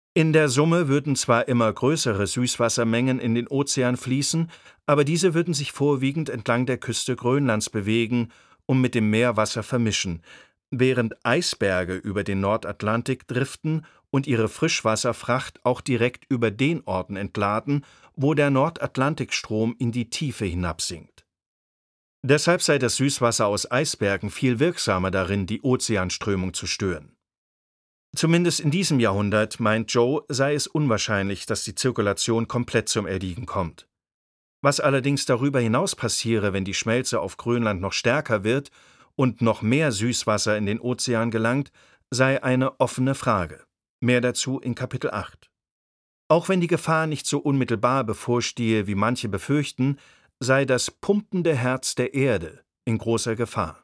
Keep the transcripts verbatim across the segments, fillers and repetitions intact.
In der Summe würden zwar immer größere Süßwassermengen in den Ozean fließen, aber diese würden sich vorwiegend entlang der Küste Grönlands bewegen und mit dem Meerwasser vermischen, während Eisberge über den Nordatlantik driften und ihre Frischwasserfracht auch direkt über den Orten entladen, wo der Nordatlantikstrom in die Tiefe hinabsinkt. Deshalb sei das Süßwasser aus Eisbergen viel wirksamer darin, die Ozeanströmung zu stören. Zumindest in diesem Jahrhundert, meint Joe, sei es unwahrscheinlich, dass die Zirkulation komplett zum Erliegen kommt. Was allerdings darüber hinaus passiere, wenn die Schmelze auf Grönland noch stärker wird und noch mehr Süßwasser in den Ozean gelangt, sei eine offene Frage. Mehr dazu in Kapitel acht. Auch wenn die Gefahr nicht so unmittelbar bevorstehe, wie manche befürchten, sei das pumpende Herz der Erde in großer Gefahr.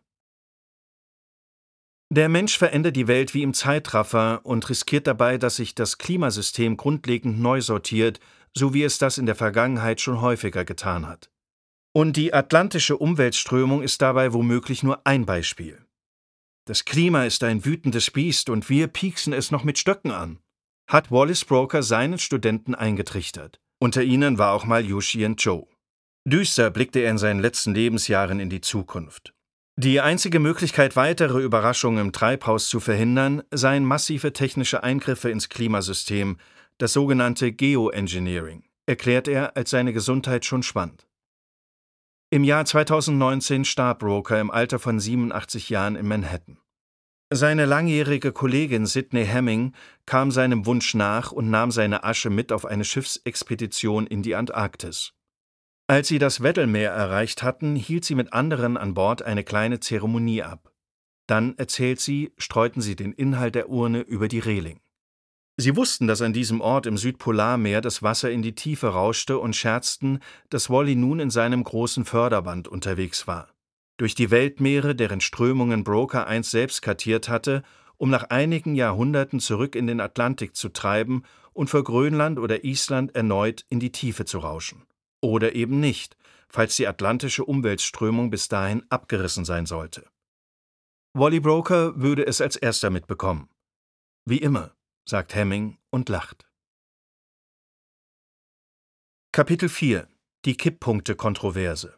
Der Mensch verändert die Welt wie im Zeitraffer und riskiert dabei, dass sich das Klimasystem grundlegend neu sortiert, so wie es das in der Vergangenheit schon häufiger getan hat. Und die atlantische Umweltströmung ist dabei womöglich nur ein Beispiel. Das Klima ist ein wütendes Biest und wir pieksen es noch mit Stöcken an, hat Wallace Broker seinen Studenten eingetrichtert. Unter ihnen war auch mal Yoshi und Joe. Düster blickte er in seinen letzten Lebensjahren in die Zukunft. Die einzige Möglichkeit, weitere Überraschungen im Treibhaus zu verhindern, seien massive technische Eingriffe ins Klimasystem, das sogenannte Geoengineering, erklärt er, als seine Gesundheit schon schwand. Im Jahr zweitausendneunzehn starb Broker im Alter von siebenundachtzig Jahren in Manhattan. Seine langjährige Kollegin Sidney Hemming kam seinem Wunsch nach und nahm seine Asche mit auf eine Schiffsexpedition in die Antarktis. Als sie das Weddell-Meer erreicht hatten, hielt sie mit anderen an Bord eine kleine Zeremonie ab. Dann, erzählt sie, streuten sie den Inhalt der Urne über die Reling. Sie wussten, dass an diesem Ort im Südpolarmeer das Wasser in die Tiefe rauschte und scherzten, dass Wally nun in seinem großen Förderband unterwegs war. Durch die Weltmeere, deren Strömungen Broker einst selbst kartiert hatte, um nach einigen Jahrhunderten zurück in den Atlantik zu treiben und vor Grönland oder Island erneut in die Tiefe zu rauschen. Oder eben nicht, falls die atlantische Umweltströmung bis dahin abgerissen sein sollte. Wally Broker würde es als erster mitbekommen. Wie immer, sagt Hemming und lacht. Kapitel vier. Die Kipppunkte-Kontroverse.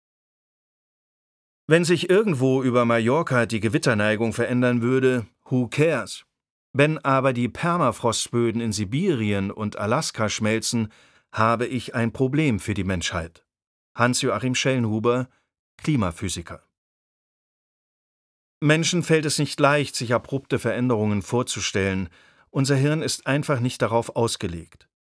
Wenn sich irgendwo über Mallorca die Gewitterneigung verändern würde, who cares? Wenn aber die Permafrostböden in Sibirien und Alaska schmelzen, habe ich ein Problem für die Menschheit. Hans-Joachim Schellnhuber, Klimaphysiker. Menschen fällt es nicht leicht, sich abrupte Veränderungen vorzustellen. Unser Hirn ist einfach nicht darauf ausgelegt.